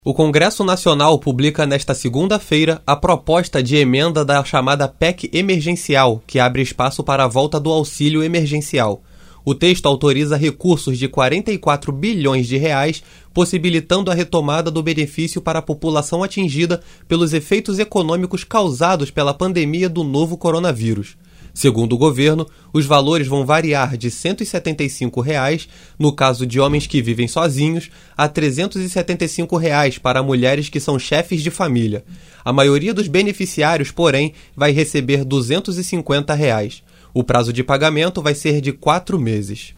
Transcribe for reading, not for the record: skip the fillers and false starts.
O Congresso Nacional publica nesta segunda-feira a proposta de emenda da chamada PEC emergencial, que abre espaço para a volta do auxílio emergencial. O texto autoriza recursos de 44 bilhões de reais, possibilitando a retomada do benefício para a população atingida pelos efeitos econômicos causados pela pandemia do novo coronavírus. Segundo o governo, os valores vão variar de R$ 175 no caso de homens que vivem sozinhos, a R$ 375 para mulheres que são chefes de família. A maioria dos beneficiários, porém, vai receber R$ 250. O prazo de pagamento vai ser de 4 meses.